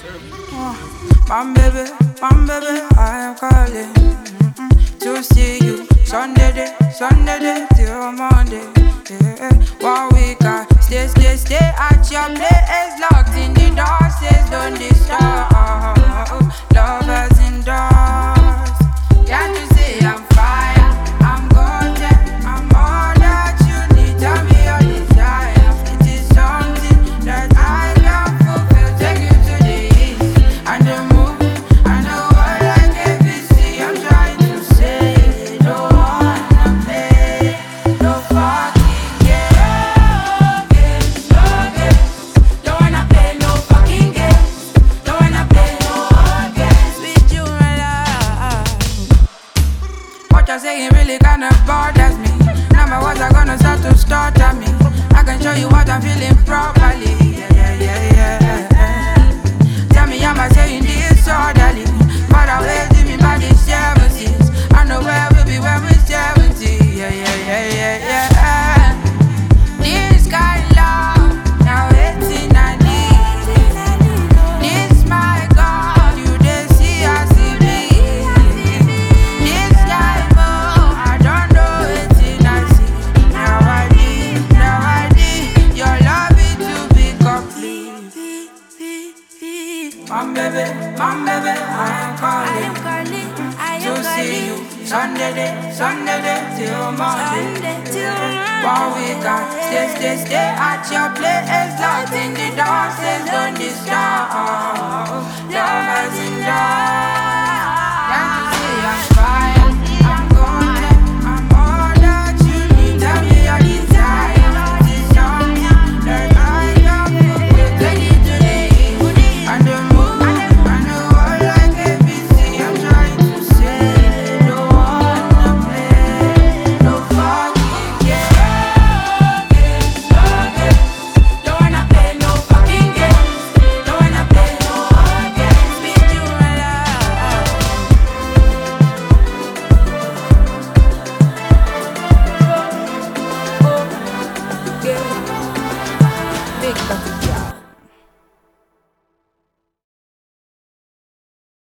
My baby, I am calling to see you. Sunday day till Monday. Yeah. 1 week I stay at your place, locked in the door, says don't disturb. Lovers indoors. Can't you see I'm fire? I'm golden. I'm all that you need. Tell me your desire. It is something that I can fulfill. Take you to the east and the moon and the world like ABC. I'm trying to say, don't wanna play no fucking games. Don't wanna play no fucking games. Don't wanna play no games with you, my love. What you're saying really kinda bothers me. Now my words are gonna start to stutter me. I can show you what I'm feeling properly. Yeah. Tell me, am I saying this orderly? But I'm waiting me by the 70s. I know where we'll be when we're 70. Yeah. This kind of love, now waiting I need. This my God, you they see I see me. This life, oh, I don't know waiting I see. Now I need your love it to be complete. My baby, I am calling to see you. Sunday day till Monday. 1 week I stay at your place.